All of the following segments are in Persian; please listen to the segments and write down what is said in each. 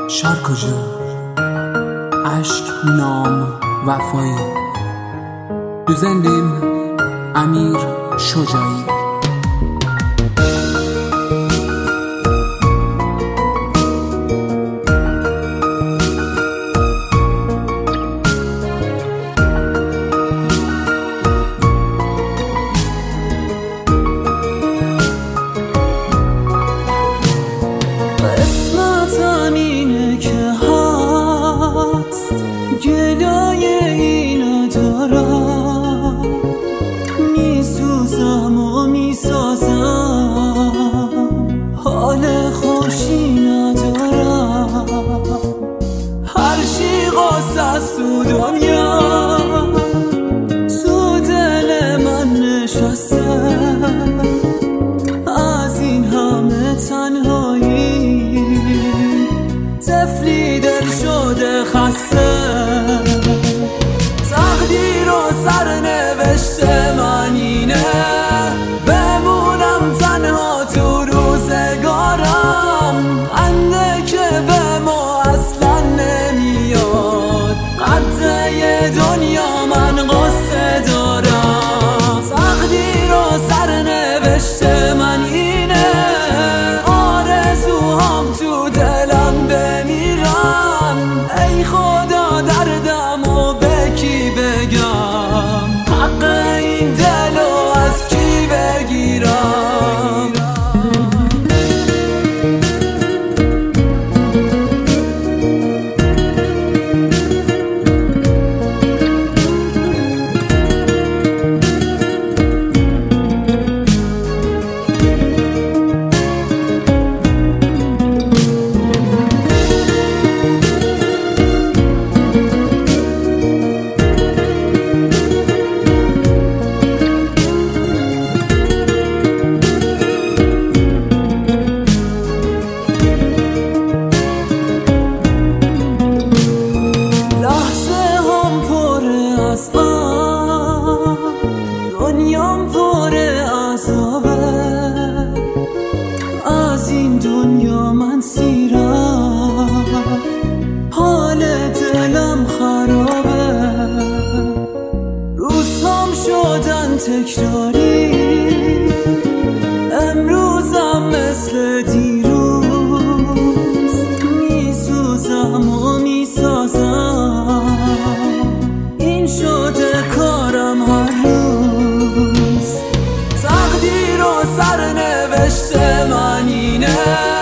شهر کجا؟ عشق، نام، وفایی. دوزندیم امیر شجاعی. گلای اینو دارم، میسوزم و میسازم، حال خوشی ندارم. هرچی قصه است تو دنیا تو دل من نشسته، از این همه تنهایی طفلی دل شده خسته. تقدیر و سرنوشت من اینه، بمونم تنها تو روزگارم. خنده که به ما اصلا نمیاد، قطعه دنیا من قصه دارم. تقدیر و سرنوشت من اینه، آرزوهام تو دلم بمیرن. ای خدا دردمو به کی بگم، حق این دلو از کی بگیرم. دنیام پر عذابه، از این دنیا من سیرم، حال دلم خرابه. روزهام شدن تکراری، امروزم مثل دیروز، میسوزم و میسازم. این شده کارم هر روز. تقدیر و سرنوشت من اینه،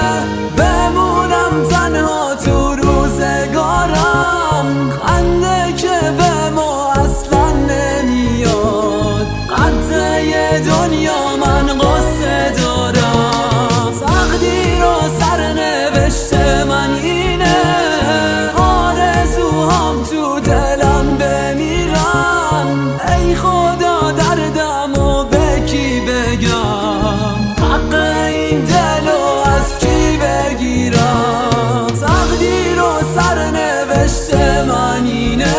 بمونم تنها تو روزگارم. خنده که به ما اصلا نمیاد، قطعه دنیا من قصه دارم. تقدیر و سرنوشت من اینه، آرزوهام تو دلم بمیرن. ای خدا دردمو به کی بگم، حق این دلو از کی بگیرم. تقدیر و سرنوشت من اینه،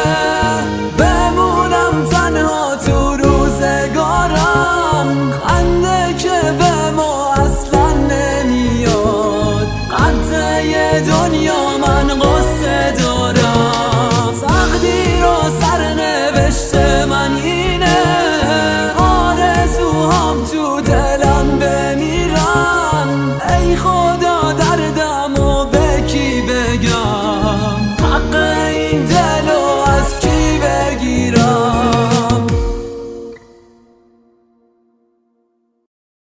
بمونم تنها تو روزگارم. خنده که به ما اصلا نمیاد، قطعه دنیا من قصه دارم. تقدیر و سرنوشت من اینه، آرزوهام تو دلم بمیرن. ای خدا